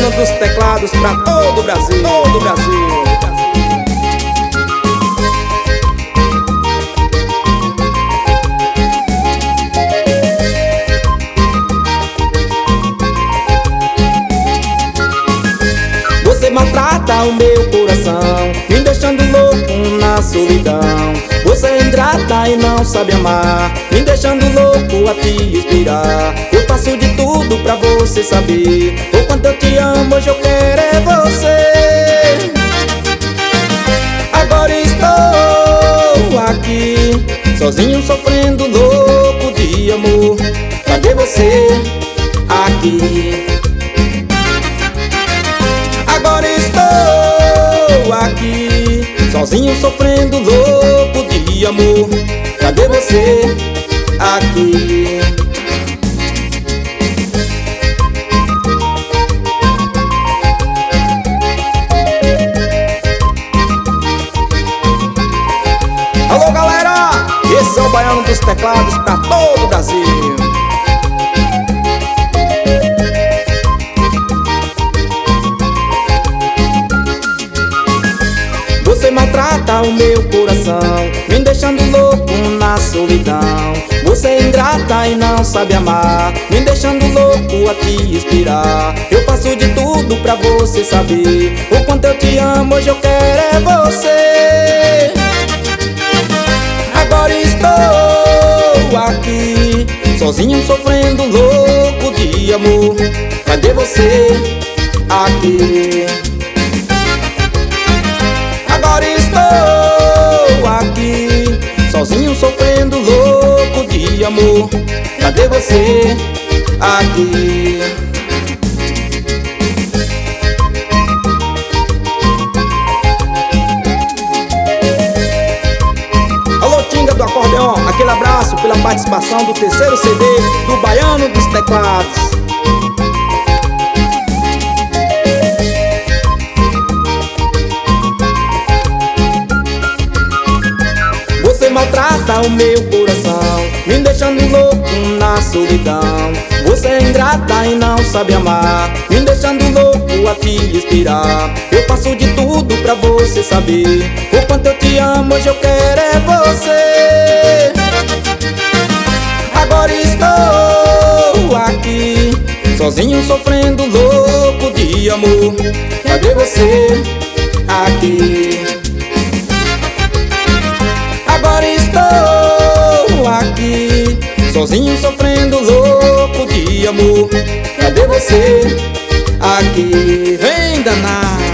Baiano dos teclados pra todo o Brasil, todo o Brasil. Você maltrata o meu coração, me deixando louco na solidão. Você é ingrata e não sabe amar, me deixando louco a te inspirar. Eu faço de tudo pra você saber o quanto eu te amo, hoje eu quero é você. Agora estou aqui, sozinho sofrendo louco de amor. Cadê você aqui? Agora estou aqui, sozinho sofrendo louco de amor. Cadê você aqui? Alô galera, esse é o Baiano dos teclados pra todo o Brasil. Você maltrata o meu coração, me deixando louco na solidão. Você é ingrata e não sabe amar, me deixando louco a te inspirar. Eu faço de tudo pra você saber o quanto eu te amo, hoje eu quero é você. Agora estou aqui, sozinho sofrendo louco de amor. Cadê você aqui? Agora estou aqui, sozinho sofrendo louco de amor. Cadê você aqui? Alô Tinga do acordeon, aquele abraço pela participação do terceiro CD do Baiano dos teclados. Você maltrata o meu coração, me deixando louco na solidão. Você é ingrata e não sabe amar, me deixando louco a te inspirar. Eu faço de tudo pra você saber o quanto eu te amo, hoje eu quero é você. Agora estou aqui, sozinho sofrendo louco de amor. Cadê você aqui? Agora estou aqui, sozinho sofrendo louco de amor. Cadê você aqui? Vem danar.